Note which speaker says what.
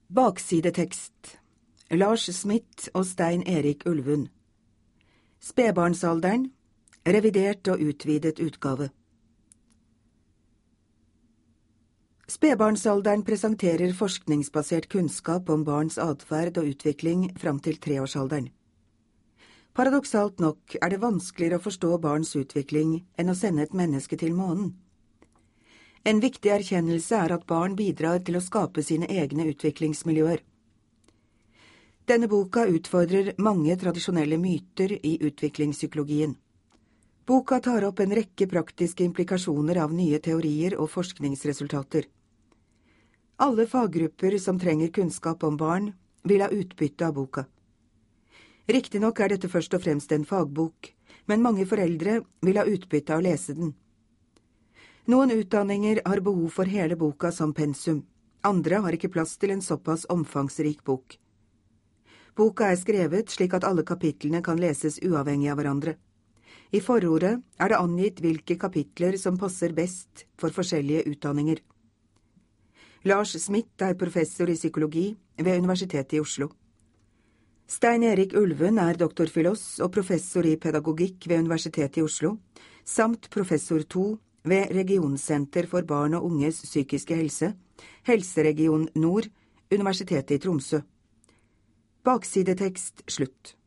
Speaker 1: Baksidetekst. Lars Smith og Stein Erik Ulvund. Spedbarnsalderen. Revidert og utvidet utgave. Spedbarnsalderen presenterer forskningsbasert kunnskap om barns atferd og utvikling fram til 3-årsalderen. Paradoksalt nok er det vanskeligere å forstå barns utvikling enn å sende et menneske til månen. En viktig erkjennelse er at barn bidrar til å skape sine egne utviklingsmiljøer. Denne boka utfordrer mange tradisjonelle myter i utviklingspsykologien. Boka tar opp en rekke praktiske implikasjoner av nye teorier og forskningsresultater. Alle faggrupper som trenger kunnskap om barn, vil ha utbytte av boka. Riktignok er dette først og fremst en fagbok, men mange foreldre vil ha utbytte av å lese den. Noen utdanninger har behov for hele boka som pensum, andre har ikke plass til en såpass omfangsrik bok. Boka er skrevet slik at alle kapitlene kan leses uavhengig av hverandre. I forordet er det angitt hvilke kapitler som passer best for forskjellige utdanninger. Lars Smith er professor i psykologi ved Universitetet i Oslo. Stein Erik Ulvund er doktorfilos og professor i pedagogikk ved Universitetet i Oslo, samt professor 2 ved Regionsenter for barn og unges psykiske helse, Helseregion Nord, Universitetet i Tromsø. Baksidetekst slutt.